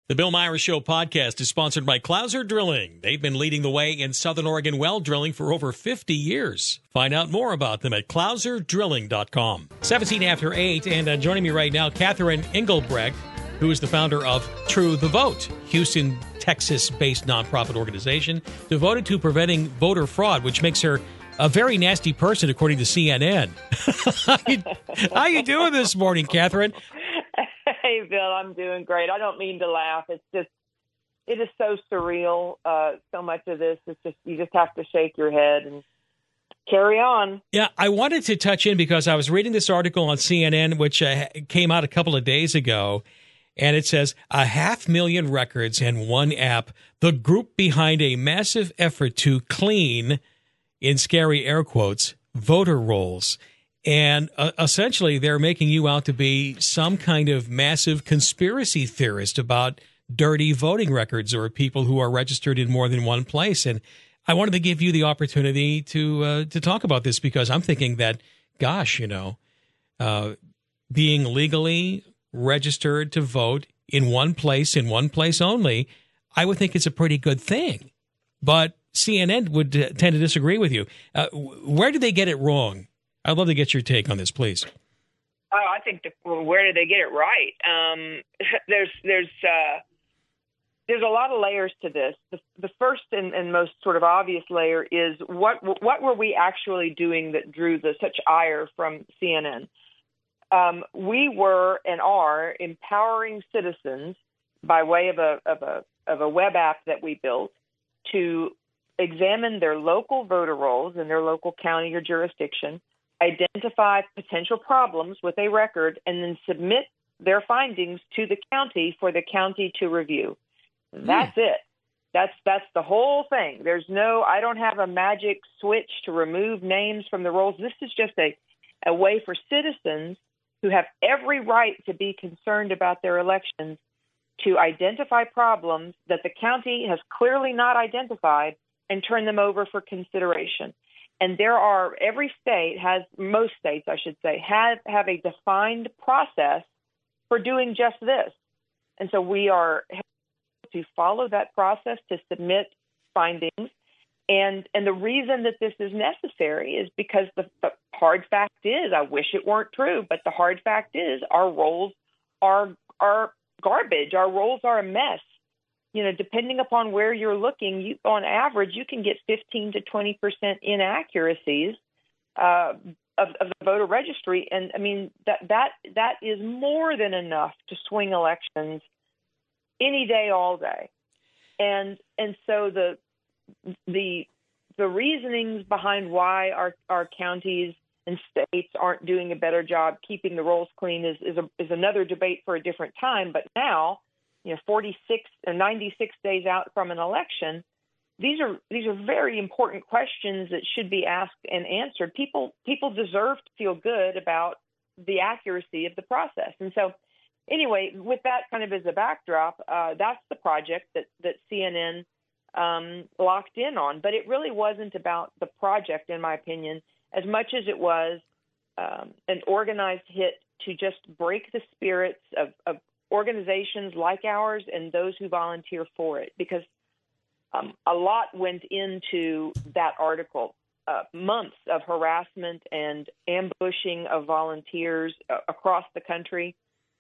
The Bill Myers Show podcast is sponsored by Clouser Drilling. They've been leading the way in Southern Oregon well drilling for over 50 years. Find out more about them at clouserdrilling.com. 17 after 8, and joining me right now, Catherine Engelbrecht, who is the founder of True the Vote, Houston, Texas-based nonprofit organization devoted to preventing voter fraud, which makes her a very nasty person, according to CNN. How you doing this morning, Catherine? Hey, Bill, I'm doing great. I don't mean to laugh. It is so surreal. So much of this is just, you just have to shake your head and carry on. Yeah, I wanted to touch in because I was reading this article on CNN, which came out a couple of days ago, and it says 500,000 records and one app, the group behind a massive effort to clean, in scary air quotes, voter rolls. And essentially, they're making you out to be some kind of massive conspiracy theorist about dirty voting records or people who are registered in more than one place. And I wanted to give you the opportunity to talk about this because I'm thinking that, gosh, being legally registered to vote in one place only, I would think it's a pretty good thing. But CNN would tend to disagree with you. Where did they get it wrong? I'd love to get your take on this, please. Oh, I think where did they get it right? There's a lot of layers to this. The first and most sort of obvious layer is what were we actually doing that drew such ire from CNN? We were and are empowering citizens by way of a web app that we built to examine their local voter rolls in their local county or jurisdiction, identify potential problems with a record, and then submit their findings to the county for the county to review. That's it. That's the whole thing. I don't have a magic switch to remove names from the rolls. This is just a way for citizens who have every right to be concerned about their elections to identify problems that the county has clearly not identified and turn them over for consideration. And most states, I should say, have a defined process for doing just this. And so we are to follow that process to submit findings. And the reason that this is necessary is because the hard fact is, I wish it weren't true, but the hard fact is our rolls are garbage. Our rolls are a mess. Depending upon where you're looking, on average, you can get 15 to 20% inaccuracies of the voter registry. And I mean, that is more than enough to swing elections any day, all day. And so the reasonings behind why our counties and states aren't doing a better job keeping the rolls clean is another debate for a different time. But now, 46 or 96 days out from an election, these are very important questions that should be asked and answered. People deserve to feel good about the accuracy of the process. And so, anyway, with that kind of as a backdrop, that's the project that CNN locked in on. But it really wasn't about the project, in my opinion, as much as it was an organized hit to just break the spirits of organizations like ours and those who volunteer for it, because a lot went into that article. Months of harassment and ambushing of volunteers across the country.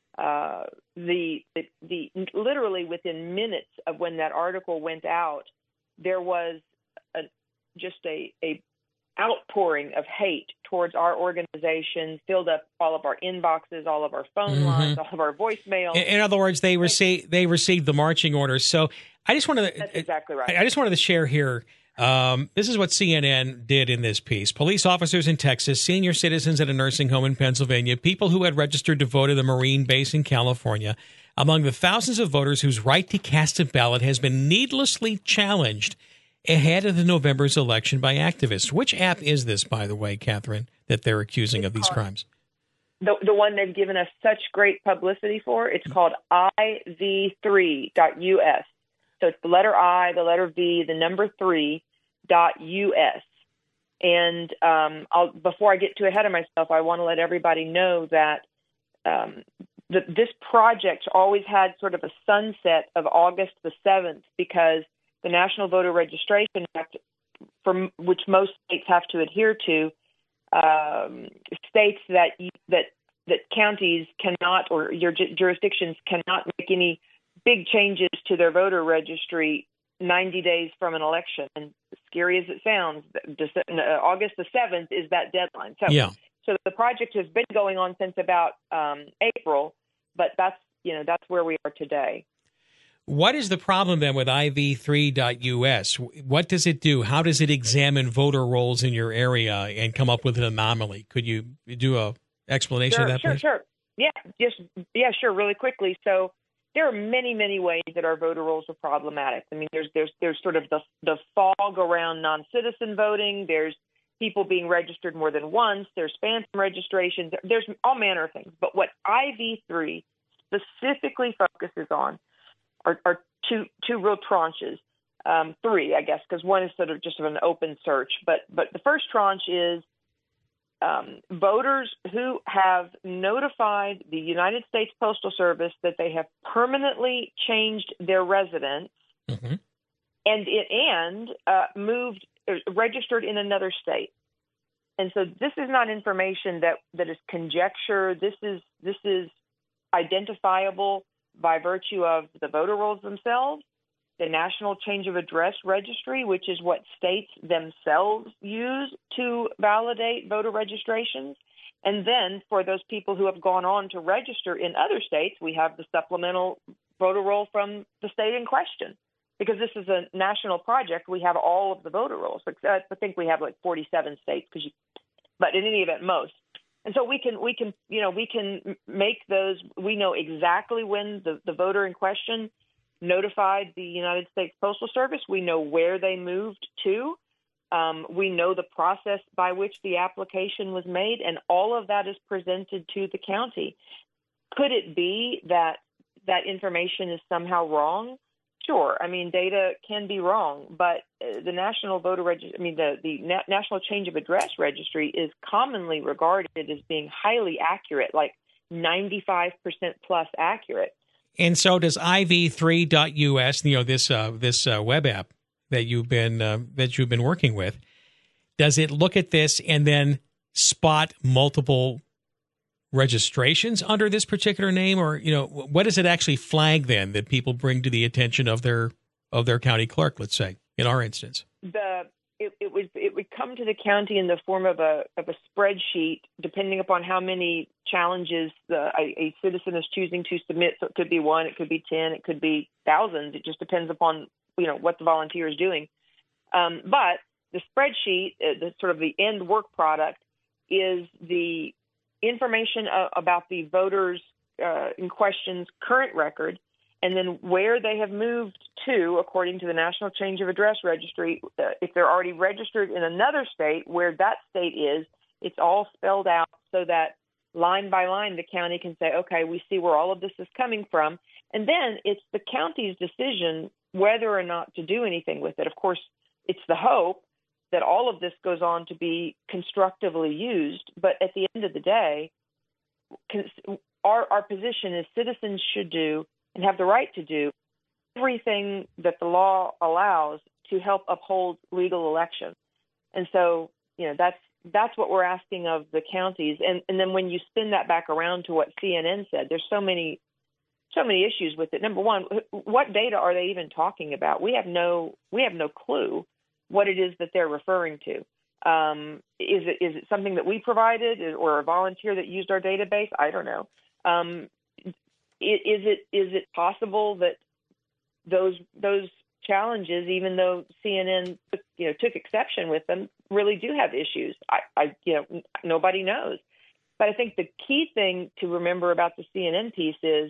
Literally within minutes of when that article went out, there was just a outpouring of hate towards our organization, filled up all of our inboxes, all of our phone lines, all of our voicemail. In other words, they received the marching orders. So I just wanted to, that's exactly right. I just wanted to share here. This is what CNN did in this piece. Police officers in Texas, senior citizens at a nursing home in Pennsylvania, people who had registered to vote at a Marine base in California, among the thousands of voters whose right to cast a ballot has been needlessly challenged ahead of the November's election by activists. Which app is this, by the way, Catherine, that they're accusing of these crimes? The one they've given us such great publicity for, it's called IV3.us. So it's the letter I, the letter V, the number 3.us. And before I get too ahead of myself, I want to let everybody know that this project always had sort of a sunset of August the 7th because the National Voter Registration Act, from which most states have to adhere to, states that counties cannot, or your jurisdictions cannot make any big changes to their voter registry 90 days from an election. And scary as it sounds, August the 7th is that deadline. So the project has been going on since about April, but that's where we are today. What is the problem then with IV3.us? What does it do? How does it examine voter rolls in your area and come up with an anomaly? Could you do a explanation of that, please? Sure. Yeah, sure. Really quickly. So there are many, many ways that our voter rolls are problematic. I mean, there's sort of the fog around non-citizen voting. There's people being registered more than once. There's phantom registrations. There's all manner of things. But what IV3 specifically focuses on are two real tranches, three, I guess, because one is sort of just an open search. But the first tranche is voters who have notified the United States Postal Service that they have permanently changed their residence and registered in another state. And so this is not information that is conjecture. This is identifiable by virtue of the voter rolls themselves, the National Change of Address Registry, which is what states themselves use to validate voter registrations. And then for those people who have gone on to register in other states, we have the supplemental voter roll from the state in question. Because this is a national project, we have all of the voter rolls. I think we have like 47 states, but in any event, most. And so we can make those. We know exactly when the voter in question notified the United States Postal Service. We know where they moved to. We know the process by which the application was made, and all of that is presented to the county. Could it be that information is somehow wrong? Sure. I mean, data can be wrong, but the National Voter Registry, the National Change of Address Registry is commonly regarded as being highly accurate, like 95% plus accurate. And so does IV3.us, this web app that you've been working with. Does it look at this and then spot multiple registrations under this particular name, or what does it actually flag then that people bring to the attention of their county clerk? Let's say in our instance, it would come to the county in the form of a spreadsheet, depending upon how many challenges a citizen is choosing to submit. So it could be 1, it could be 10, it could be thousands. It just depends upon what the volunteer is doing. But the spreadsheet, the sort of the end work product, is the information about the voters in question's current record, and then where they have moved to, according to the National Change of Address Registry. If they're already registered in another state, where that state is, it's all spelled out so that line by line the county can say, okay, we see where all of this is coming from. And then it's the county's decision whether or not to do anything with it. Of course, it's the hope that all of this goes on to be constructively used. But at the end of the day, our position is citizens should do and have the right to do everything that the law allows to help uphold legal elections. And so, that's what we're asking of the counties. And then when you spin that back around to what CNN said, there's so many issues with it. Number one, what data are they even talking about? We have no clue what it is that they're referring to. Is it something that we provided or a volunteer that used our database? I don't know. Is it possible that those challenges, even though CNN took exception with them, really do have issues? Nobody knows. But I think the key thing to remember about the CNN piece is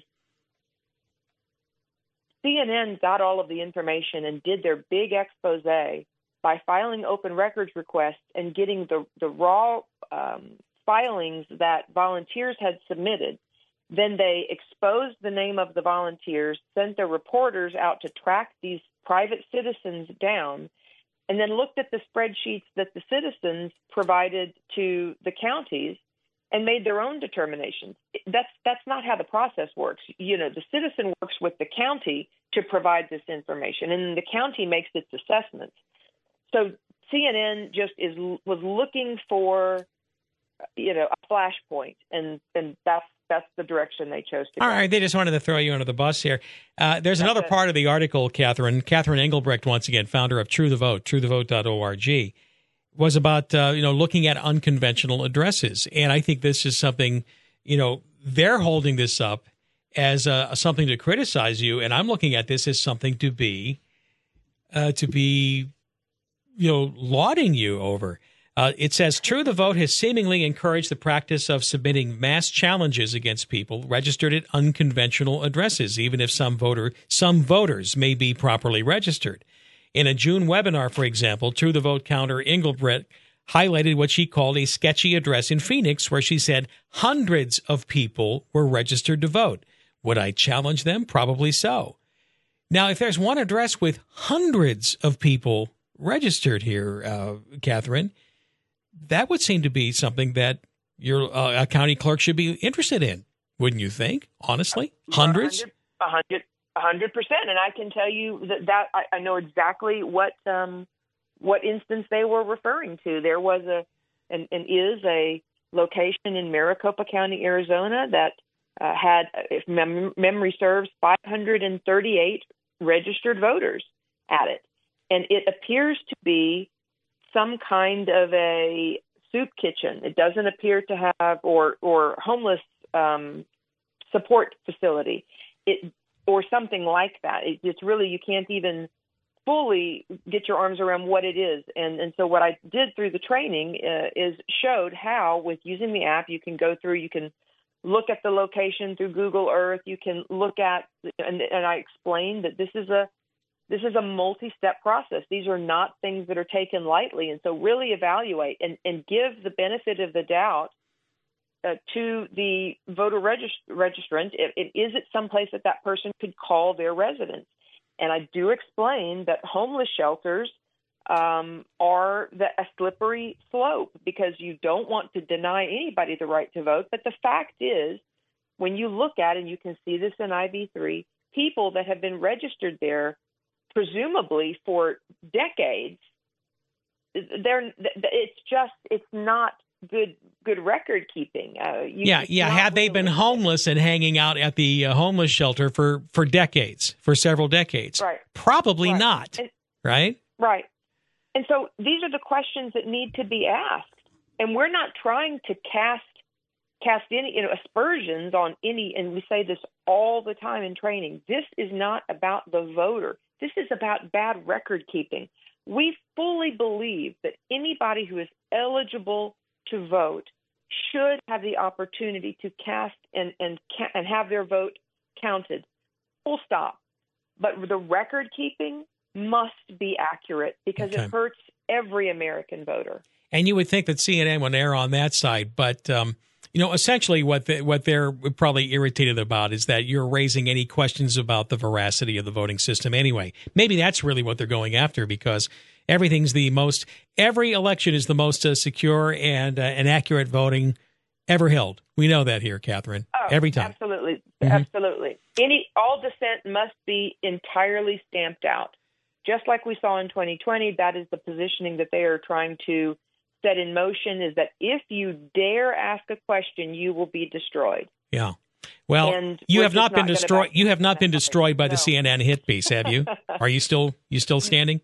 CNN got all of the information and did their big expose by filing open records requests and getting the raw filings that volunteers had submitted. Then they exposed the name of the volunteers, sent their reporters out to track these private citizens down, and then looked at the spreadsheets that the citizens provided to the counties and made their own determinations. That's not how the process works. The citizen works with the county to provide this information, and the county makes its assessments. So CNN just was looking for, a flashpoint, and that's the direction they chose to go. All right, they just wanted to throw you under the bus here. There's another part of the article, Catherine Engelbrecht, once again, founder of True the Vote, truethevote.org, was about looking at unconventional addresses, and I think this is something. They're holding this up as something to criticize you, and I'm looking at this as something to be lauding you over. It says, True the Vote has seemingly encouraged the practice of submitting mass challenges against people registered at unconventional addresses, even if some voters may be properly registered. In a June webinar, for example, True the Vote counter Engelbrecht highlighted what she called a sketchy address in Phoenix, where she said hundreds of people were registered to vote. Would I challenge them? Probably so. Now, if there's one address with hundreds of people registered here, Catherine, that would seem to be something that your county clerk should be interested in, wouldn't you think? Honestly, hundreds, 100%. And I can tell you that I know exactly what instance they were referring to. There was and is a location in Maricopa County, Arizona, that had, if memory serves, 538 registered voters at it. And it appears to be some kind of a soup kitchen. It doesn't appear to have, or homeless support facility, or something like that. It's really, you can't even fully get your arms around what it is. And so what I did through the training is showed how, with using the app, you can go through, you can look at the location through Google Earth, you can look at, and I explained that this is a multi-step process. These are not things that are taken lightly. And so really evaluate and give the benefit of the doubt to the voter registrant. Is it someplace that person could call their residence? And I do explain that homeless shelters are a slippery slope, because you don't want to deny anybody the right to vote. But the fact is, when you look at, and you can see this in IV3, people that have been registered there, presumably for decades, it's not good record keeping. Had they been homeless and hanging out at the homeless shelter for decades, for several decades? Right. Probably not. Right? Right. And so these are the questions that need to be asked. And we're not trying to cast any aspersions on any, and we say this all the time in training. This is not about the voter. This is about bad record keeping. We fully believe that anybody who is eligible to vote should have the opportunity to cast and have their vote counted. Full stop. But the record keeping must be accurate, because it hurts every American voter. And you would think that CNN would err on that side, but essentially what they're probably irritated about is that you're raising any questions about the veracity of the voting system anyway. Maybe that's really what they're going after, because every election is the most secure and accurate voting ever held. We know that here, Catherine. Every time. Absolutely. Mm-hmm. Absolutely. All dissent must be entirely stamped out. Just like we saw in 2020, that is the positioning that they are trying to set in motion, is that if you dare ask a question, you will be destroyed. Yeah. Well, and you have not been destroyed. You have not been destroyed by the CNN hit piece, have you? Are you still standing?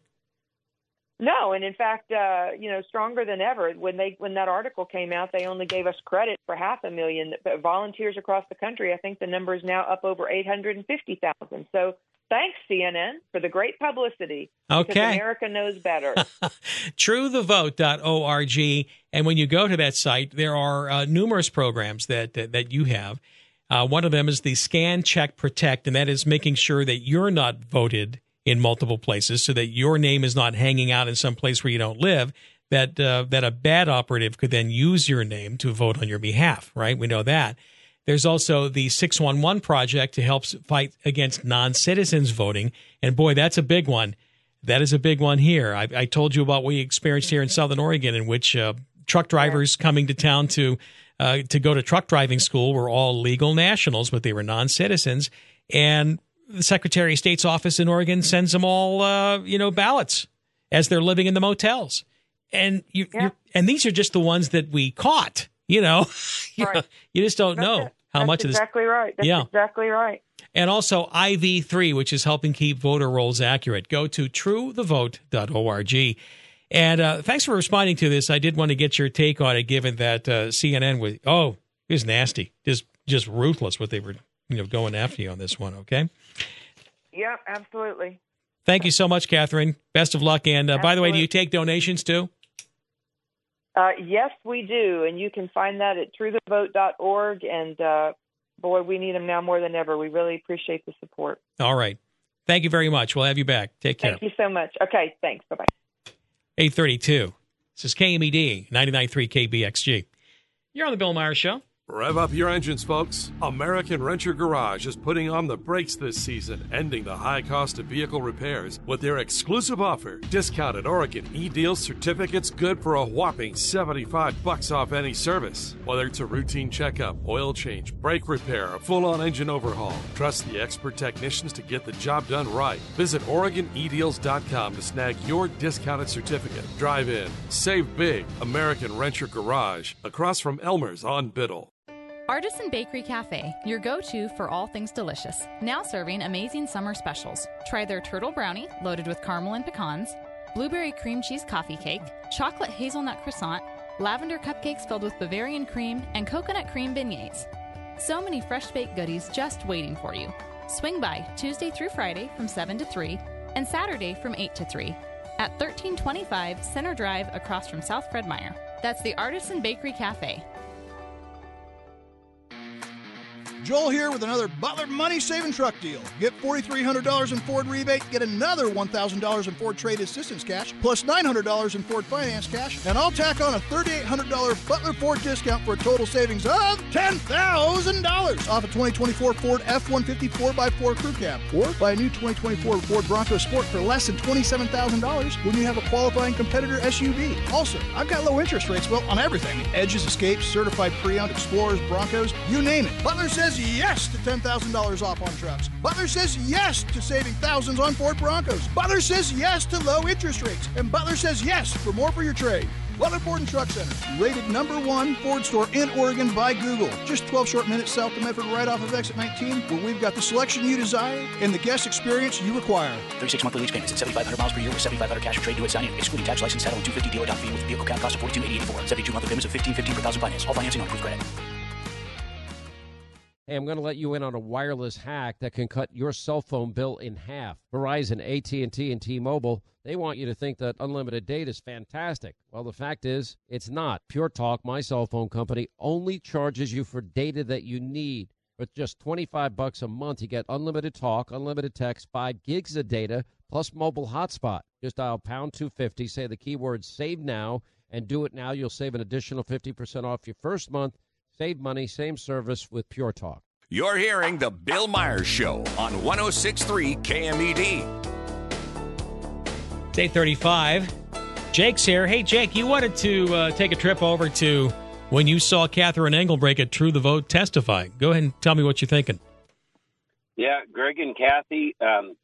No, and in fact, stronger than ever. When that article came out, they only gave us credit for 500,000 volunteers across the country. I think the number is now up over 850,000. So thanks, CNN, for the great publicity. Okay. Because America knows better. truethevote.org. And when you go to that site, there are numerous programs that you have. One of them is the Scan, Check, Protect, and that is making sure that you're not voted in multiple places, so that your name is not hanging out in some place where you don't live, that a bad operative could then use your name to vote on your behalf, right? We know that. There's also the 611 Project to help fight against non-citizens voting. And boy, that's a big one. That is a big one here. I told you about what we experienced here in Southern Oregon, in which truck drivers coming to town to to go to truck driving school were all legal nationals, but they were non-citizens. And the Secretary of State's office in Oregon sends them all, ballots as they're living in the motels. And and these are just the ones that we caught. Right. You just don't know how much of this. Exactly right. That's exactly right. And also IV3, which is helping keep voter rolls accurate. Go to truethevote.org. And thanks for responding to this. I did want to get your take on it, given that CNN was, it was nasty, just ruthless what they were going after you on this one. Okay. Yeah, absolutely. Thank you so much, Catherine. Best of luck. And by the way, do you take donations too? Yes, we do. And you can find that at truethevote.org. And boy, we need them now more than ever. We really appreciate the support. All right. Thank you very much. We'll have you back. Take care. Thank you so much. Okay, thanks. Bye-bye. 8:32. This is KMED 99.3 KBXG. You're on the Bill Myers Show. Rev up your engines, folks. American Renter Garage is putting on the brakes this season, ending the high cost of vehicle repairs with their exclusive offer. Discounted Oregon e-Deals certificates good for a whopping $75 off any service. Whether it's a routine checkup, oil change, brake repair, or full-on engine overhaul, trust the expert technicians to get the job done right. Visit OregonEDeals.com to snag your discounted certificate. Drive in. Save big. American Renter Garage, across from Elmer's on Biddle. Artisan Bakery Cafe, your go-to for all things delicious. Now serving amazing summer specials. Try their turtle brownie, loaded with caramel and pecans, blueberry cream cheese coffee cake, chocolate hazelnut croissant, lavender cupcakes filled with Bavarian cream, and coconut cream beignets. So many fresh baked goodies just waiting for you. Swing by Tuesday through Friday from 7 to 3 and Saturday from 8 to 3 at 1325 Center Drive across from South Fred Meyer. That's the Artisan Bakery Cafe. Joel here with another Butler money-saving truck deal. Get $4,300 in Ford rebate, get another $1,000 in Ford trade assistance cash, plus $900 in Ford finance cash, and I'll tack on a $3,800 Butler Ford discount for a total savings of $10,000 off a 2024 Ford F-150 4x4 crew cab. Or buy a new 2024 Ford Bronco Sport for less than $27,000 when you have a qualifying competitor SUV. Also, I've got low interest rates, on everything. Edges, Escapes, certified pre-owned, Explorers, Broncos, you name it. Butler says yes to $10,000 off on trucks. Butler says yes to saving thousands on Ford Broncos. Butler says yes to low interest rates. And Butler says yes for more for your trade. Butler Ford and Truck Center, rated #1 Ford store in Oregon by Google. Just 12 short minutes south of Medford, right off of exit 19, where we've got the selection you desire and the guest experience you require. 36 monthly lease payments at 7,500 miles per year with 7,500 cash for trade due at signing, excluding tax, license, title, and 250 dealer down fee with vehicle cap cost of $42,884. 72 monthly payments of $1,550 per thousand finance. All financing on approved credit. Hey, I'm going to let you in on a wireless hack that can cut your cell phone bill in half. Verizon, AT&T, and T-Mobile, they want you to think that unlimited data is fantastic. Well, the fact is, it's not. Pure Talk, my cell phone company, only charges you for data that you need. For just $25 a month, you get unlimited talk, unlimited text, 5 gigs of data, plus mobile hotspot. Just dial pound 250, say the keyword save now, and do it now. You'll save an additional 50% off your first month. Save money, same service with Pure Talk. You're hearing The Bill Myers Show on 106.3 KMED. It's 8:35. Jake's here. Hey, Jake, you wanted to take a trip over to when you saw Catherine Engelbrek at True the Vote testify. Go ahead and tell me what you're thinking. Yeah, Greg and Kathy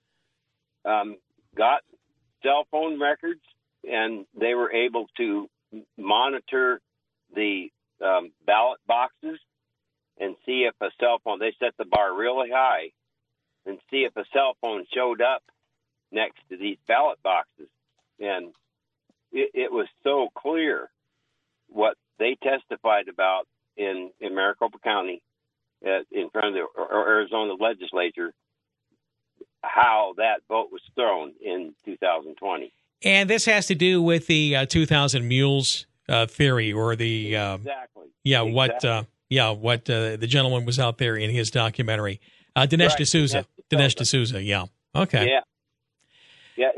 got cell phone records, and they were able to monitor the ballot boxes and see if a cell phone, they set the bar really high, and see if a cell phone showed up next to these ballot boxes. And it was so clear what they testified about in Maricopa County in front of the Arizona legislature, how that vote was thrown in 2020. And this has to do with the 2,000 mules theory, or the exactly. What the gentleman was out there in his documentary, Dinesh D'Souza. Dinesh D'Souza, yeah. Okay. Yeah.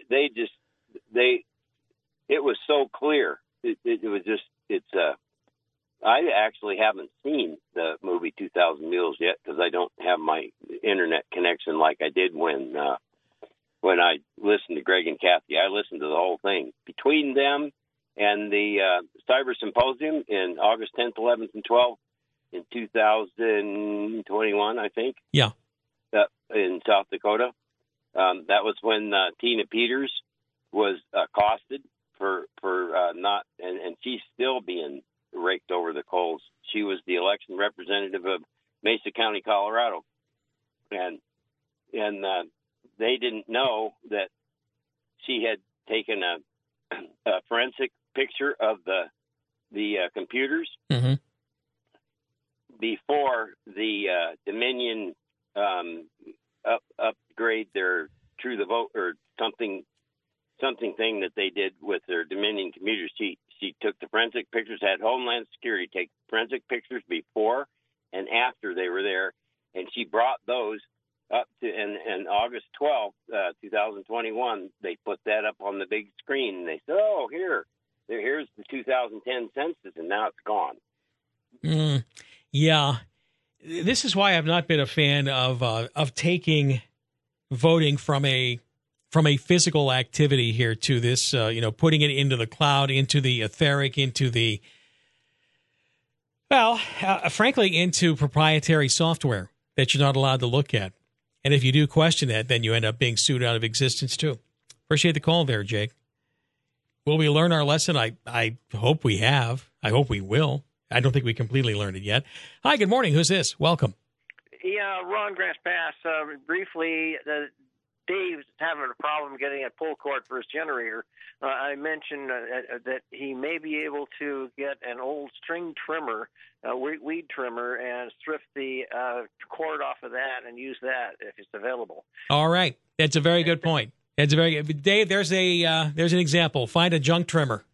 It was so clear. It was just, I actually haven't seen the movie 2,000 Mules yet because I don't have my internet connection like I did when I listened to Greg and Kathy. I listened to the whole thing. Between them And the Cyber Symposium in August 10th, 11th, and 12th in 2021, I think. Yeah. In South Dakota. That was when Tina Peters was accosted for not, and she's still being raked over the coals. She was the election representative of Mesa County, Colorado, and they didn't know that she had taken a forensic picture of the computers before the Dominion upgrade their True the Vote or something thing that they did with their Dominion computers. She took the forensic pictures, had Homeland Security take forensic pictures before and after they were there, and she brought those up to, and August 12th, 2021, they put that up on the big screen, and they said, oh, here's the 2010 census, and now it's gone. Yeah. This is why I've not been a fan of taking voting from a physical activity here to this, putting it into the cloud, into the etheric, into the, frankly, into proprietary software that you're not allowed to look at. And if you do question that, then you end up being sued out of existence too. Appreciate the call there, Jake. Will we learn our lesson? I hope we have. I hope we will. I don't think we completely learned it yet. Hi, good morning. Who's this? Welcome. Yeah, Ron Grass Pass. Briefly, Dave's having a problem getting a pull cord for his generator. I mentioned that he may be able to get an old string trimmer, weed trimmer, and thrift the cord off of that and use that if it's available. All right. That's a very good point. It's a very good. Dave, there's an example. Find a junk trimmer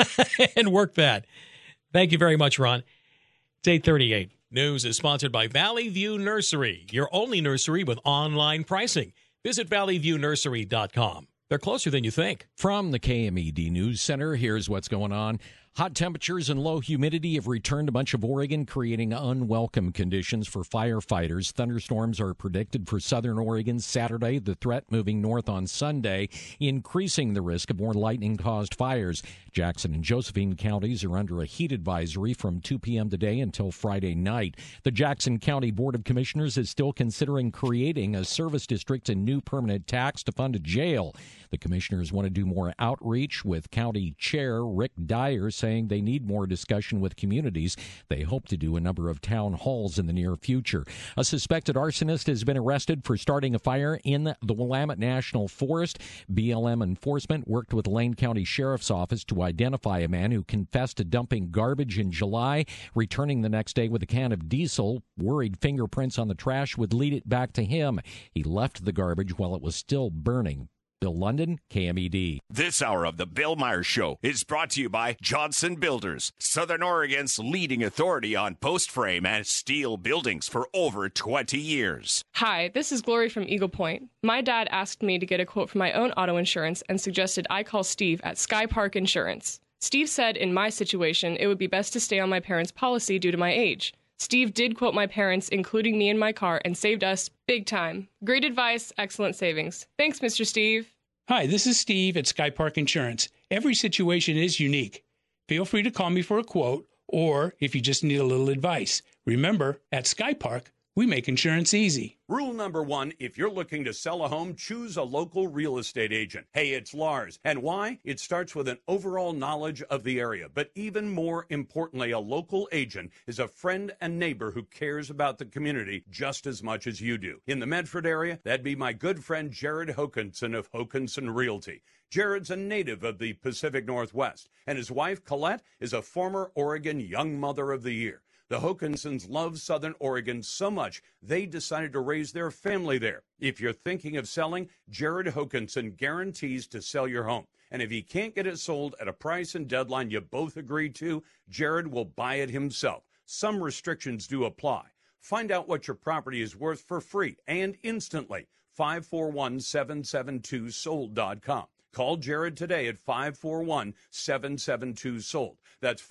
and work that. Thank you very much, Ron. It's 8:38. News is sponsored by Valley View Nursery, your only nursery with online pricing. Visit valleyviewnursery.com. They're closer than you think. From the KMED News Center, here's what's going on. Hot temperatures and low humidity have returned to much of Oregon, creating unwelcome conditions for firefighters. Thunderstorms are predicted for southern Oregon Saturday, the threat moving north on Sunday, increasing the risk of more lightning-caused fires. Jackson and Josephine counties are under a heat advisory from 2 p.m. today until Friday night. The Jackson County Board of Commissioners is still considering creating a service district and new permanent tax to fund a jail. The commissioners want to do more outreach, with County Chair Rick Dyer saying they need more discussion with communities. They hope to do a number of town halls in the near future. A suspected arsonist has been arrested for starting a fire in the Willamette National Forest. BLM enforcement worked with Lane County Sheriff's Office to identify a man who confessed to dumping garbage in July, returning the next day with a can of diesel. Worried fingerprints on the trash would lead it back to him. He left the garbage while it was still burning. Bill London, KMED. This hour of the Bill Myers Show is brought to you by Johnson Builders, Southern Oregon's leading authority on post frame and steel buildings for over 20 years. Hi, this is Glory from Eagle Point. My dad asked me to get a quote for my own auto insurance and suggested I call Steve at Sky Park Insurance. Steve said in my situation it would be best to stay on my parents' policy due to my age. Steve did quote my parents, including me and my car, and saved us big time. Great advice, excellent savings. Thanks, Mr. Steve. Hi, this is Steve at Sky Park Insurance. Every situation is unique. Feel free to call me for a quote, or if you just need a little advice. Remember, at Sky Park, we make insurance easy. Rule number 1, if you're looking to sell a home, choose a local real estate agent. Hey, it's Lars. And why? It starts with an overall knowledge of the area. But even more importantly, a local agent is a friend and neighbor who cares about the community just as much as you do. In the Medford area, that'd be my good friend Jared Hokanson of Hokanson Realty. Jared's a native of the Pacific Northwest, and his wife, Colette, is a former Oregon Young Mother of the Year. The Hokansons love Southern Oregon so much, they decided to raise their family there. If you're thinking of selling, Jared Hokanson guarantees to sell your home. And if he can't get it sold at a price and deadline you both agreed to, Jared will buy it himself. Some restrictions do apply. Find out what your property is worth for free and instantly. 541-772-SOLD.com. Call Jared today at 541-772-SOLD. That's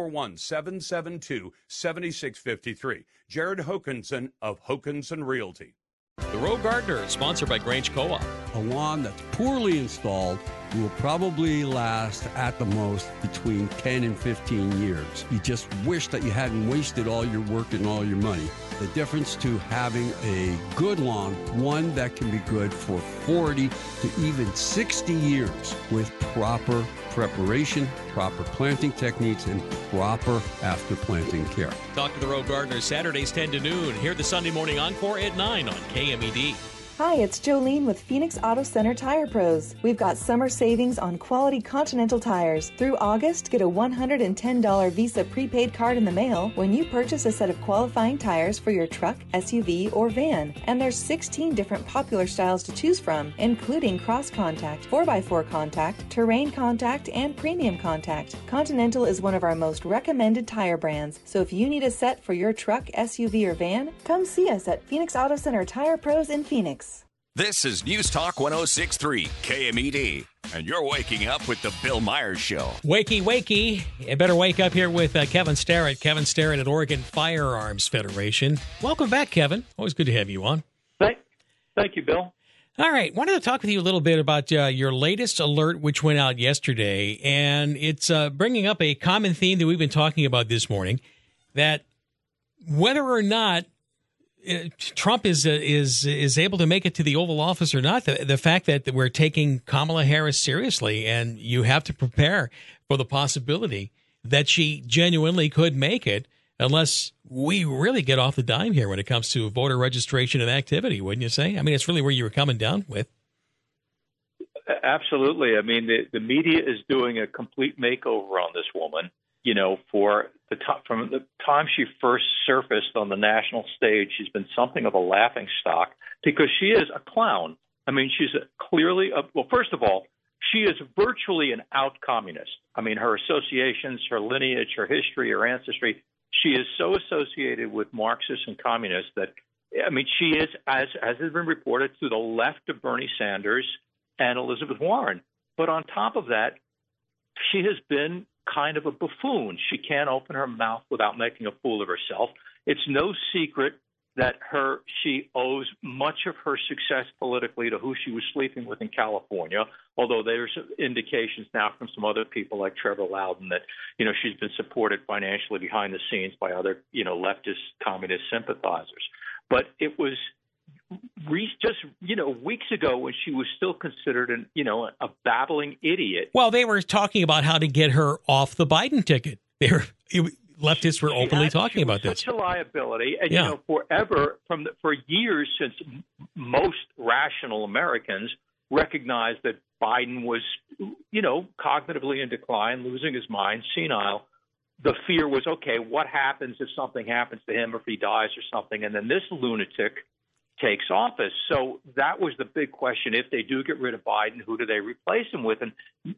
541-772-7653. Jared Hokanson of Hokanson Realty. The Road Gardener is sponsored by Grange Co-op. A lawn that's poorly installed will probably last at the most between 10 and 15 years. You just wish that you hadn't wasted all your work and all your money. The difference to having a good lawn, one that can be good for 40 to even 60 years with proper preparation, proper planting techniques, and proper after planting care. Talk to the Road Gardeners Saturdays 10 to noon. Hear the Sunday morning encore at 9 on KMED. Hi, it's Jolene with Phoenix Auto Center Tire Pros. We've got summer savings on quality Continental tires. Through August, get a $110 Visa prepaid card in the mail when you purchase a set of qualifying tires for your truck, SUV, or van. And there's 16 different popular styles to choose from, including cross contact, 4x4 contact, terrain contact, and premium contact. Continental is one of our most recommended tire brands, so if you need a set for your truck, SUV, or van, come see us at Phoenix Auto Center Tire Pros in Phoenix. This is News Talk 106.3 KMED, and you're waking up with the Bill Myers Show. Wakey, wakey. You better wake up here with Kevin Starrett. Kevin Starrett at Oregon Firearms Federation. Welcome back, Kevin. Always good to have you on. Thank you, Bill. All right. Wanted to talk with you a little bit about your latest alert, which went out yesterday, and it's bringing up a common theme that we've been talking about this morning, that whether or not Trump is able to make it to the Oval Office or not, the fact that we're taking Kamala Harris seriously, and you have to prepare for the possibility that she genuinely could make it unless we really get off the dime here when it comes to voter registration and activity, wouldn't you say? I mean, it's really where you were coming down with. Absolutely. I mean, the media is doing a complete makeover on this woman. You know, from the time she first surfaced on the national stage, she's been something of a laughingstock because she is a clown. I mean, she's well, first of all, she is virtually an out communist. I mean, her associations, her lineage, her history, her ancestry, she is so associated with Marxists and communists that, I mean, she is, as has been reported, to the left of Bernie Sanders and Elizabeth Warren. But on top of that, she has been kind of a buffoon. She can't open her mouth without making a fool of herself. It's no secret that she owes much of her success politically to who she was sleeping with in California, although there's indications now from some other people like Trevor Loudon that, you know, she's been supported financially behind the scenes by other, you know, leftist communist sympathizers. But it was just, you know, weeks ago when she was still considered a babbling idiot. Well, they were talking about how to get her off the Biden ticket. Leftists were openly talking about this. Such a liability, and yeah. You know, for years since most rational Americans recognized that Biden was, you know, cognitively in decline, losing his mind, senile. The fear was, okay, what happens if something happens to him, or if he dies or something, and then this lunatic takes office. So that was the big question. If they do get rid of Biden, who do they replace him with? And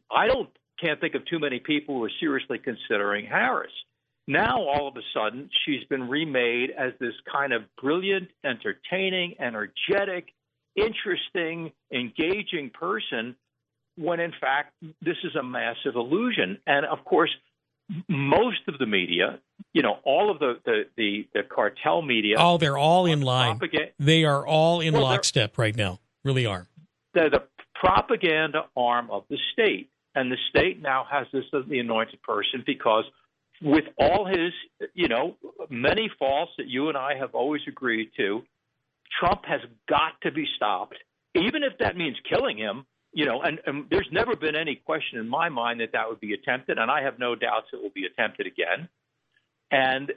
can't think of too many people who are seriously considering Harris. Now, all of a sudden, she's been remade as this kind of brilliant, entertaining, energetic, interesting, engaging person, when in fact, this is a massive illusion. And of course, most of the media, you know, all of the cartel media. Oh, they're all in line. They are all in lockstep right now. Really are. They're the propaganda arm of the state. And the state now has this as the anointed person because with all his, you know, many faults that you and I have always agreed to, Trump has got to be stopped, even if that means killing him. You know, and there's never been any question in my mind that would be attempted, and I have no doubts it will be attempted again. And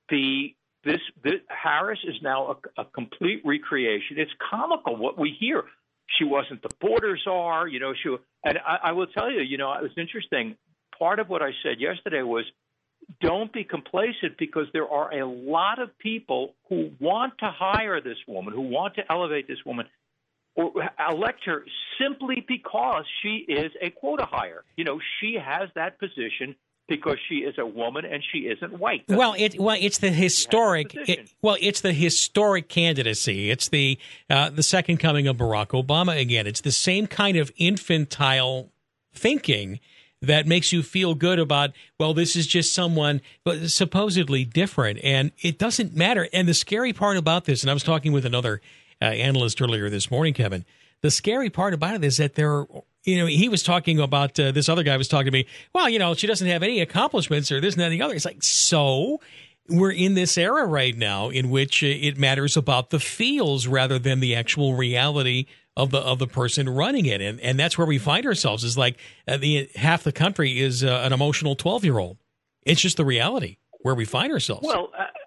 this Harris is now a complete recreation. It's comical what we hear. She wasn't the border czar, you know. And I will tell you, you know, it was interesting. Part of what I said yesterday was, don't be complacent, because there are a lot of people who want to hire this woman, who want to elevate this woman, or elect her simply because she is a quota hire. You know, she has that position because she is a woman and she isn't white. It's the historic. It's the historic candidacy. It's the second coming of Barack Obama again. It's the same kind of infantile thinking that makes you feel good about, well, this is just someone supposedly different, and it doesn't matter. And the scary part about this, and I was talking with another analyst earlier this morning, Kevin, the scary part about it is that he was talking about, this other guy was talking to me, well, she doesn't have any accomplishments or this and that and the other. It's like, so we're in this era right now in which it matters about the feels rather than the actual reality of the person running it. And that's where we find ourselves, is like half the country is an emotional 12-year-old. It's just the reality where we find ourselves. Well,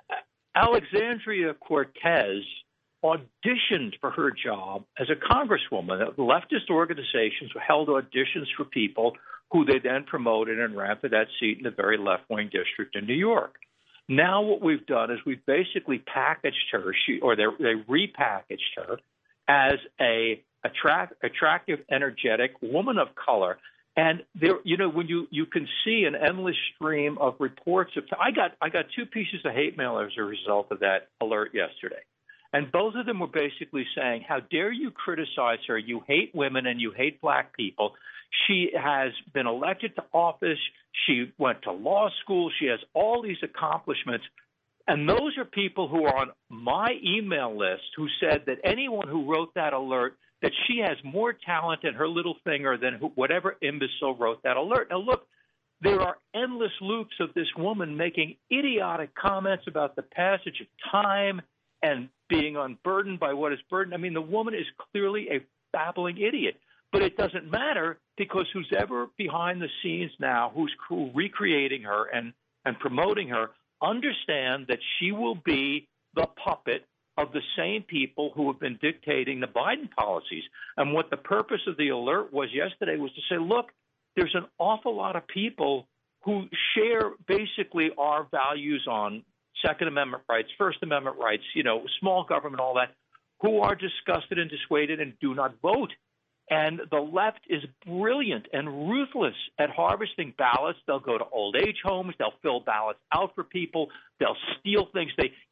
Alexandria Cortez auditioned for her job as a congresswoman. Leftist organizations held auditions for people who they then promoted and ran for that seat in the very left-wing district in New York. Now what we've done is we've basically packaged her, they repackaged her as a attractive, energetic woman of color. And there, when you can see an endless stream of reports of, I got 2 pieces of hate mail as a result of that alert yesterday. And both of them were basically saying, how dare you criticize her? You hate women and you hate black people. She has been elected to office. She went to law school. She has all these accomplishments. And those are people who are on my email list who said that anyone who wrote that alert, that she has more talent in her little finger than whatever imbecile wrote that alert. Now, look, there are endless loops of this woman making idiotic comments about the passage of time and being unburdened by what is burdened. I mean, the woman is clearly a babbling idiot. But it doesn't matter, because who's ever behind the scenes now, who's recreating her and promoting her, understand that she will be the puppet of the same people who have been dictating the Biden policies. And what the purpose of the alert was yesterday was to say, look, there's an awful lot of people who share basically our values on Second Amendment rights, First Amendment rights, small government, all that, who are disgusted and dissuaded and do not vote. And the left is brilliant and ruthless at harvesting ballots. They'll go to old age homes. They'll fill ballots out for people. They'll steal things.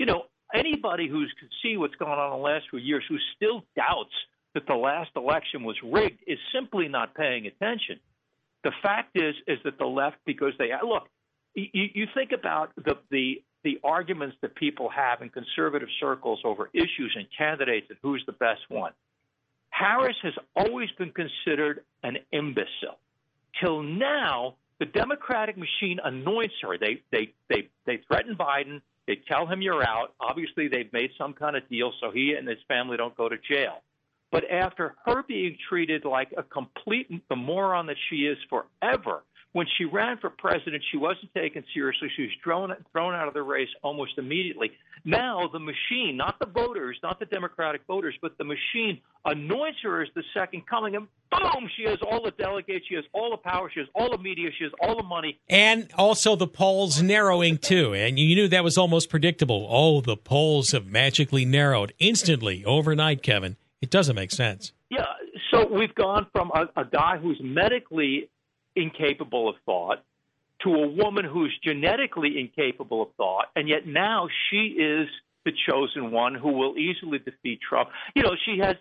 Anybody who can see what's going on in the last few years, who still doubts that the last election was rigged, is simply not paying attention. The fact is that the left, because look, you think about the arguments that people have in conservative circles over issues and candidates and who's the best one. Harris has always been considered an imbecile. Till now, the Democratic machine anoints her. They threaten Biden. They tell him you're out. Obviously, they've made some kind of deal so he and his family don't go to jail. But after her being treated like the moron that she is forever, when she ran for president, she wasn't taken seriously. She was thrown out of the race almost immediately. Now the machine, not the voters, not the Democratic voters, but the machine anoints her as the second coming, and boom, she has all the delegates, she has all the power, she has all the media, she has all the money. And also the polls narrowing too. And you knew that was almost predictable. Oh, the polls have magically narrowed instantly overnight, Kevin. It doesn't make sense. Yeah, so we've gone from a guy who's medically incapable of thought to a woman who's genetically incapable of thought, and yet now she is the chosen one who will easily defeat Trump. She had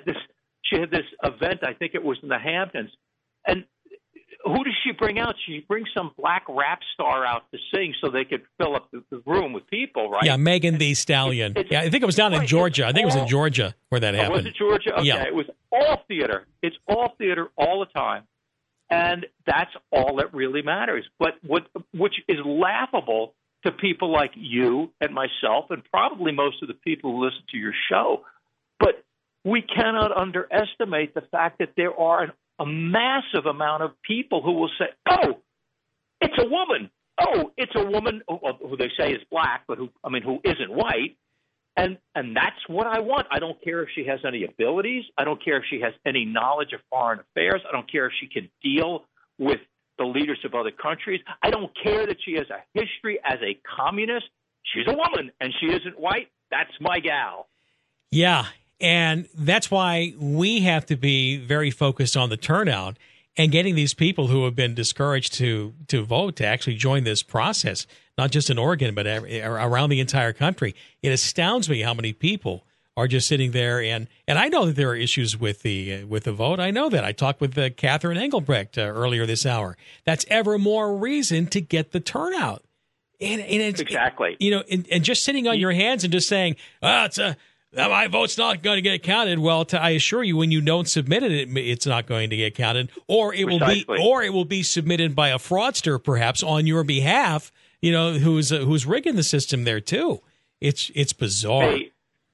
this event, I think it was in the Hamptons, and who does she bring out? She brings some black rap star out to sing so they could fill up the room with people, right? Yeah, Megan Thee Stallion. I think it was down in Georgia. I think it was in Georgia where that happened. Was it Georgia? Okay, yeah. It was all theater. It's all theater all the time. And that's all that really matters. But which is laughable to people like you and myself and probably most of the people who listen to your show. But we cannot underestimate the fact that there are a massive amount of people who will say, oh, it's a woman. Oh, it's a woman who they say is black, but who isn't white. And that's what I want. I don't care if she has any abilities. I don't care if she has any knowledge of foreign affairs. I don't care if she can deal with the leaders of other countries. I don't care that she has a history as a communist. She's a woman, and she isn't white. That's my gal. Yeah, and that's why we have to be very focused on the turnout and getting these people who have been discouraged to vote to actually join this process, not just in Oregon, but around the entire country. It astounds me how many people are just sitting there. And I know that there are issues with the vote. I know that. I talked with Catherine Engelbrecht earlier this hour. That's ever more reason to get the turnout. And it's, exactly. And just sitting on your hands and just saying, it's a my vote's not going to get counted. Well, I assure you, when you don't submit it, it's not going to get counted, or it will be submitted by a fraudster, perhaps on your behalf. Who's rigging the system there too. It's bizarre. Hey,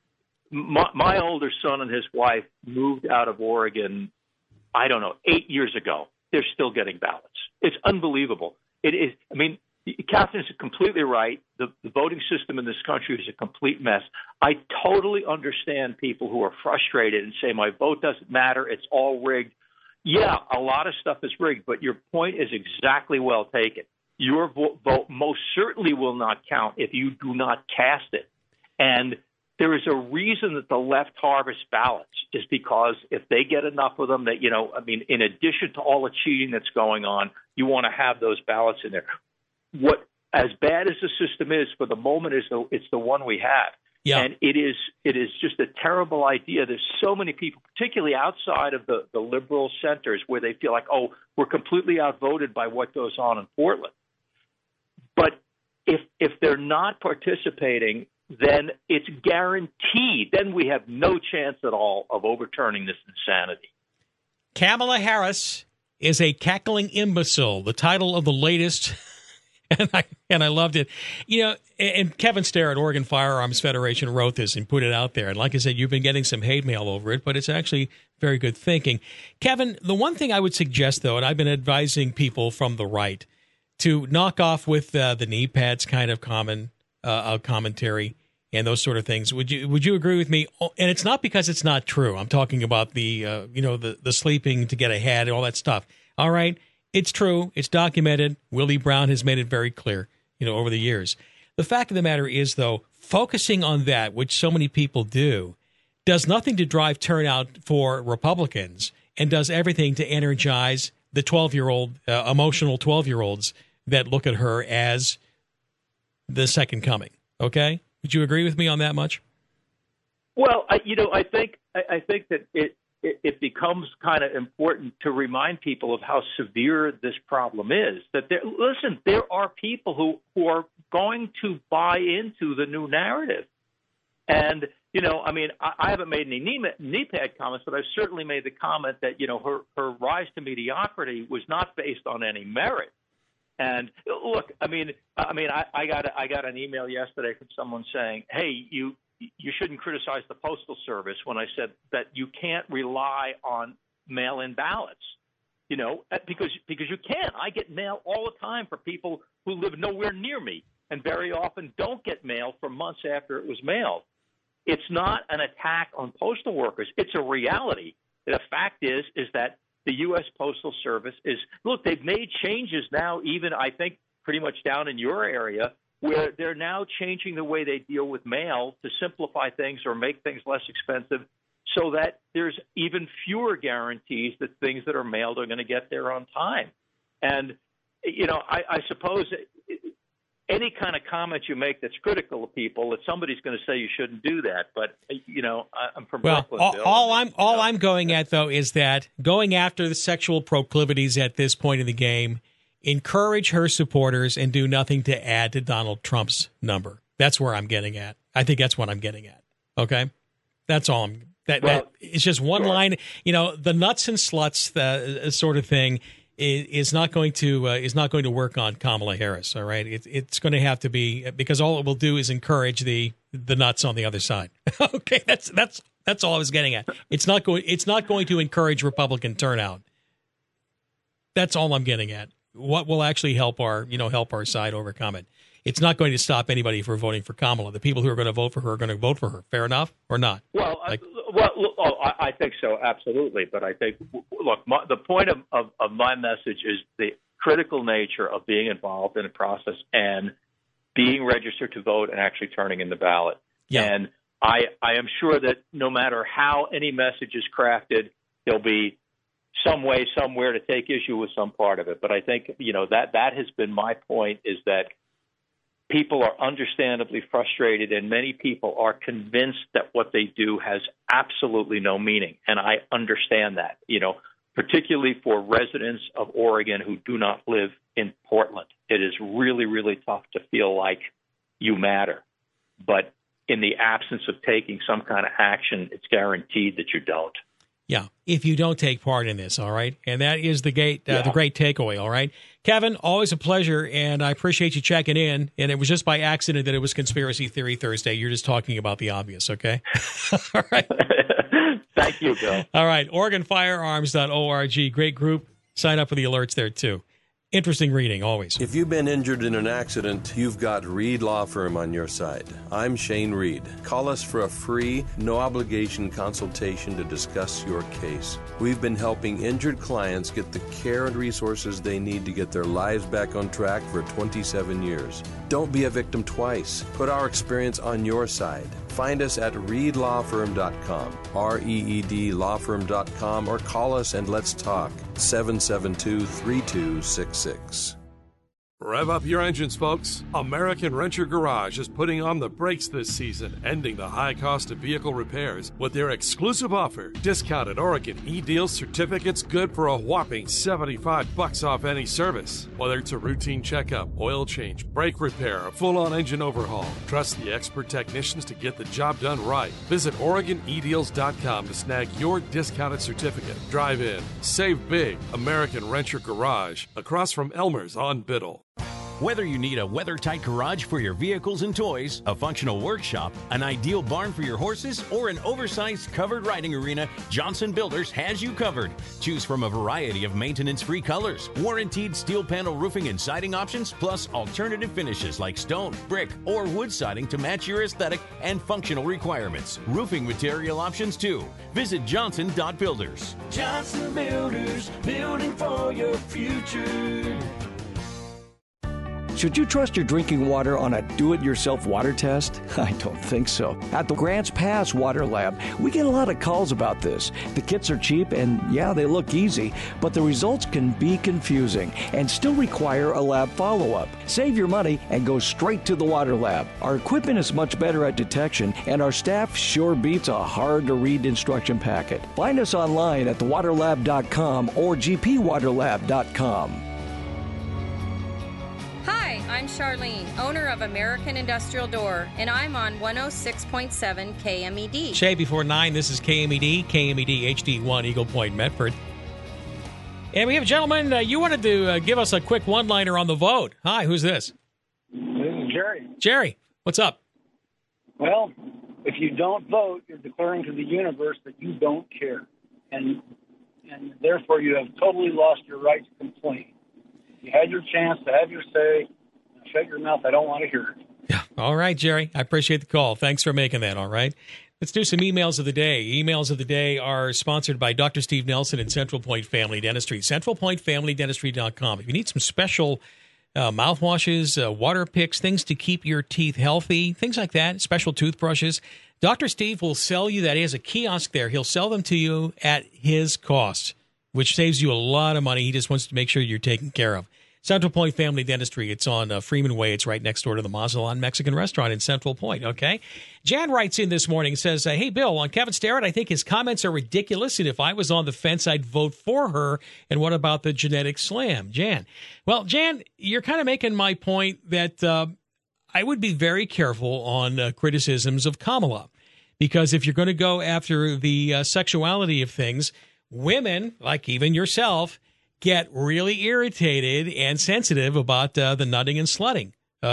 my older son and his wife moved out of Oregon, I don't know, 8 years ago. They're still getting ballots. It's unbelievable. It is. I mean, Catherine is completely right. The voting system in this country is a complete mess. I totally understand people who are frustrated and say, my vote doesn't matter, it's all rigged. Yeah, a lot of stuff is rigged, but your point is exactly well taken. Your vote most certainly will not count if you do not cast it. And there is a reason that the left harvests ballots, is because if they get enough of them that, in addition to all the cheating that's going on, you want to have those ballots in there. What, as bad as the system is for the moment, it's the one we have. Yeah. And it is just a terrible idea. There's so many people, particularly outside of the liberal centers, where they feel like, oh, we're completely outvoted by what goes on in Portland. But if they're not participating, then it's guaranteed. Then we have no chance at all of overturning this insanity. Kamala Harris is a cackling imbecile, the title of the latest, and I loved it. And Kevin Starr at Oregon Firearms Federation wrote this and put it out there. And like I said, you've been getting some hate mail over it, but it's actually very good thinking. Kevin, the one thing I would suggest, though, and I've been advising people from the right to knock off with the knee pads kind of commentary and those sort of things. Would you agree with me? And it's not because it's not true. I'm talking about the sleeping to get ahead and all that stuff. All right, it's true. It's documented. Willie Brown has made it very clear, over the years. The fact of the matter is, though, focusing on that, which so many people do, does nothing to drive turnout for Republicans and does everything to energize the 12-year-old, emotional 12-year-olds that look at her as the second coming. Okay? Would you agree with me on that much? Well, I think that it becomes kind of important to remind people of how severe this problem is. That there are people who are going to buy into the new narrative, and I haven't made any knee pad comments, but I've certainly made the comment that her rise to mediocrity was not based on any merit. And look, I got an email yesterday from someone saying, "Hey, you shouldn't criticize the Postal Service," when I said that you can't rely on mail-in ballots, because you can't. I get mail all the time for people who live nowhere near me, and very often don't get mail for months after it was mailed. It's not an attack on postal workers. It's a reality. The fact is that the U.S. Postal Service they've made changes now, even I think pretty much down in your area, where they're now changing the way they deal with mail to simplify things or make things less expensive, so that there's even fewer guarantees that things that are mailed are going to get there on time. And, I suppose any kind of comment you make that's critical of people, that somebody's going to say you shouldn't do that. But I'm from Brooklyn. All I'm going at, though, is that going after the sexual proclivities at this point in the game, encourage her supporters and do nothing to add to Donald Trump's number. That's where I'm getting at. I think that's what I'm getting at. Okay, that's all. It's just one line. The nuts and sluts sort of thing is not going to work on Kamala Harris. All right, it's going to have to be, because all it will do is encourage the nuts on the other side. Okay, that's all I was getting at. It's not going to encourage Republican turnout. That's all I'm getting at. What will actually help our side overcome it? It's not going to stop anybody from voting for Kamala. The people who are going to vote for her are going to vote for her. Fair enough, or not? Well, I think so, absolutely. But I think, look, the point of my message is the critical nature of being involved in a process and being registered to vote and actually turning in the ballot. Yeah. And I am sure that no matter how any message is crafted, there'll be some way, somewhere to take issue with some part of it. But I think, that has been my point, is that people are understandably frustrated, and many people are convinced that what they do has absolutely no meaning. And I understand that, particularly for residents of Oregon who do not live in Portland. It is really, really tough to feel like you matter. But in the absence of taking some kind of action, it's guaranteed that you don't. Yeah, if you don't take part in this, all right? And that is the great takeaway, all right? Kevin, always a pleasure, and I appreciate you checking in. And it was just by accident that it was Conspiracy Theory Thursday. You're just talking about the obvious, okay? All right. Thank you, Bill. All right, OregonFirearms.org. Great group. Sign up for the alerts there, too. Interesting reading, always. If you've been injured in an accident, you've got Reed Law Firm on your side. I'm Shane Reed. Call us for a free, no-obligation consultation to discuss your case. We've been helping injured clients get the care and resources they need to get their lives back on track for 27 years. Don't be a victim twice. Put our experience on your side. Find us at reedlawfirm.com, REED lawfirm.com, or call us and let's talk, 772-3266. Rev up your engines, folks. American Renter Garage is putting on the brakes this season, ending the high cost of vehicle repairs with their exclusive offer. Discounted Oregon e-Deals certificates good for a whopping $75 off any service. Whether it's a routine checkup, oil change, brake repair, or full-on engine overhaul, trust the expert technicians to get the job done right. Visit OregonEDeals.com to snag your discounted certificate. Drive in. Save big. American Renter Garage, across from Elmer's on Biddle. Whether you need a weather-tight garage for your vehicles and toys, a functional workshop, an ideal barn for your horses, or an oversized covered riding arena, Johnson Builders has you covered. Choose from a variety of maintenance-free colors, warranted steel panel roofing and siding options, plus alternative finishes like stone, brick, or wood siding to match your aesthetic and functional requirements. Roofing material options too. Visit Johnson.Builders. Johnson Builders, building for your future. Should you trust your drinking water on a do-it-yourself water test? I don't think so. At the Grants Pass Water Lab, we get a lot of calls about this. The kits are cheap and, yeah, they look easy, but the results can be confusing and still require a lab follow-up. Save your money and go straight to the Water Lab. Our equipment is much better at detection, and our staff sure beats a hard-to-read instruction packet. Find us online at thewaterlab.com or gpwaterlab.com. Hi, I'm Charlene, owner of American Industrial Door, and I'm on 106.7 KMED. Shay, before 9, this is KMED HD1, Eagle Point, Medford. And we have a gentleman, you wanted to give us a quick one-liner on the vote. Hi, who's this? This is Jerry. Jerry, what's up? Well, if you don't vote, you're declaring to the universe that you don't care. And therefore, you have totally lost your right to complain. You had your chance to have your say. Shut your mouth. I don't want to hear it. Yeah. All right, Jerry. I appreciate the call. Thanks for making that, all right? Let's do some emails of the day. Emails of the day are sponsored by Dr. Steve Nelson and Central Point Family Dentistry. CentralPointFamilyDentistry.com. If you need some special mouthwashes, water picks, things to keep your teeth healthy, things like that, special toothbrushes, Dr. Steve will sell you that. He has a kiosk there. He'll sell them to you at his cost, which saves you a lot of money. He just wants to make sure you're taken care of. Central Point Family Dentistry. It's on Freeman Way. It's right next door to the Mazatlan Mexican restaurant in Central Point, okay? Jan writes in this morning and says, hey, Bill, on Kevin Starrett, I think his comments are ridiculous, and if I was on the fence, I'd vote for her. And what about the genetic slam? Jan. Well, Jan, you're kind of making my point that I would be very careful on criticisms of Kamala, because if you're going to go after the sexuality of things, women, like even yourself, get really irritated and sensitive about the nutting and slutting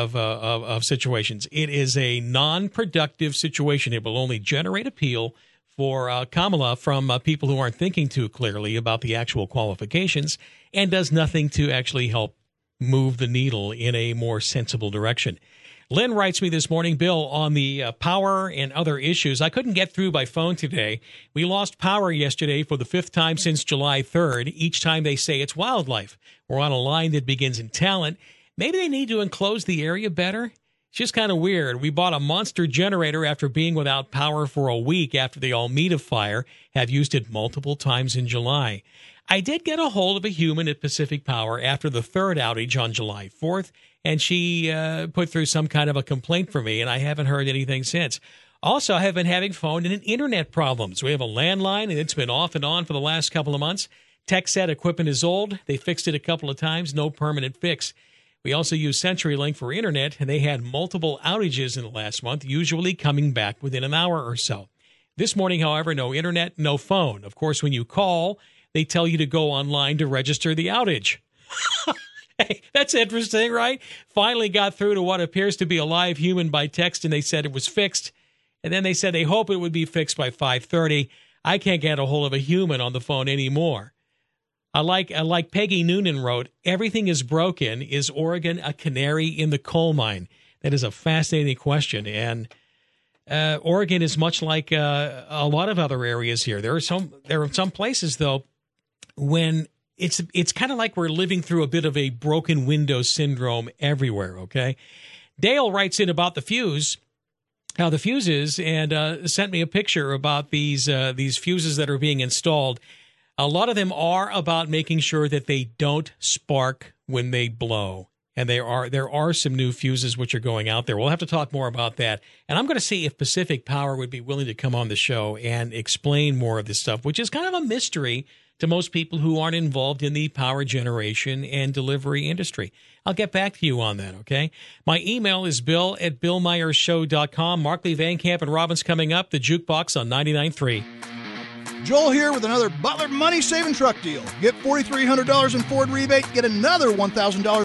of situations. It is a non-productive situation. It will only generate appeal for Kamala from people who aren't thinking too clearly about the actual qualifications, and does nothing to actually help move the needle in a more sensible direction. Lynn writes me this morning, Bill, on the power and other issues. I couldn't get through by phone today. We lost power yesterday for the 5th time since July 3rd. Each time they say it's wildlife. We're on a line that begins in Talent. Maybe they need to enclose the area better. It's just kind of weird. We bought a monster generator after being without power for a week after the Almeda fire. Have used it multiple times in July. I did get a hold of a human at Pacific Power after the 3rd outage on July 4th, and she put through some kind of a complaint for me, and I haven't heard anything since. Also, I have been having phone and internet problems. We have a landline, and it's been off and on for the last couple of months. Tech said equipment is old. They fixed it a couple of times. No permanent fix. We also use CenturyLink for internet, and they had multiple outages in the last month, usually coming back within an hour or so. This morning, however, no internet, no phone. Of course, when you call, they tell you to go online to register the outage. Hey, that's interesting, right? Finally got through to what appears to be a live human by text, and they said it was fixed. And then they said they hope it would be fixed by 5:30. I can't get a hold of a human on the phone anymore. I like Peggy Noonan wrote, everything is broken. Is Oregon a canary in the coal mine? That is a fascinating question. And Oregon is much like a lot of other areas here. There are some places, though, when it's kind of like we're living through a bit of a broken window syndrome everywhere, okay? Dale writes in about the fuses, and sent me a picture about these fuses that are being installed. A lot of them are about making sure that they don't spark when they blow. And there are some new fuses which are going out there. We'll have to talk more about that. And I'm going to see if Pacific Power would be willing to come on the show and explain more of this stuff, which is kind of a mystery to most people who aren't involved in the power generation and delivery industry. I'll get back to you on that, okay? My email is bill@billmeyershow.com. Markley, Van Camp, and Robbins coming up. The Jukebox on 99.3. Joel here with another Butler money-saving truck deal. Get $4,300 in Ford rebate, get another $1,000